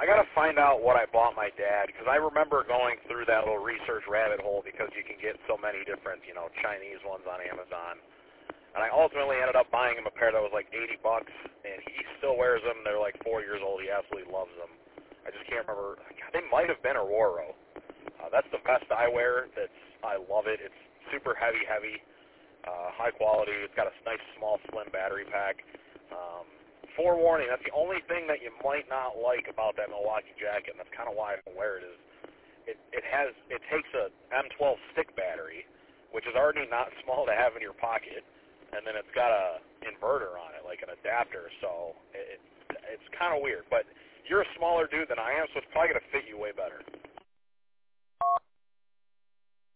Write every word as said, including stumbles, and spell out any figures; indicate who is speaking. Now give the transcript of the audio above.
Speaker 1: I got to find out what I bought my dad, because I remember going through that little research rabbit hole because you can get so many different, you know, Chinese ones on Amazon. And I ultimately ended up buying him a pair that was like eighty bucks, and he still wears them. They're like four years old. He absolutely loves them. I just can't remember. They might have been Aurora. Uh, that's the vest I wear. That's I love it. It's super heavy, heavy, uh, high quality. It's got a nice, small, slim battery pack. Um, forewarning, that's the only thing that you might not like about that Milwaukee jacket, and that's kind of why I don't wear it, is it, it has it takes a M twelve stick battery, which is already not small to have in your pocket. And then it's got a inverter on it, like an adapter, so it, it's kind of weird. But you're a smaller dude than I am, so it's probably going to fit you way better.